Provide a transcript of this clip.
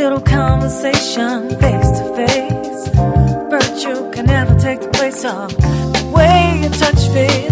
little conversation face to face. Virtue can never take the place of the way you touch face.